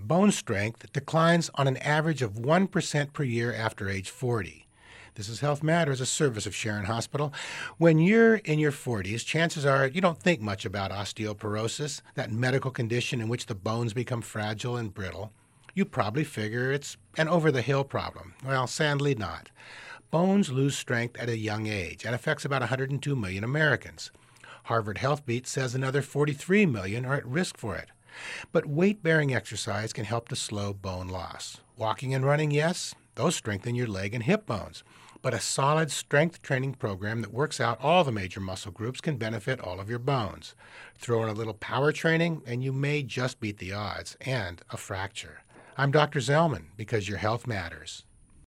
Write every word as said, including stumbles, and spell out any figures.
bone strength declines on an average of one percent per year after age forty. This is Health Matters, a service of Sharon Hospital. When you're in your forties, chances are you don't think much about osteoporosis, that medical condition in which the bones become fragile and brittle. You probably figure it's an over-the-hill problem. Well, sadly not. Bones lose strength at a young age and affects about one hundred two million Americans. Harvard HealthBeat says another forty-three million are at risk for it. But weight-bearing exercise can help to slow bone loss. Walking and running, yes, those strengthen your leg and hip bones. But a solid strength training program that works out all the major muscle groups can benefit all of your bones. Throw in a little power training, and you may just beat the odds and a fracture. I'm Doctor Zellman, because your health matters.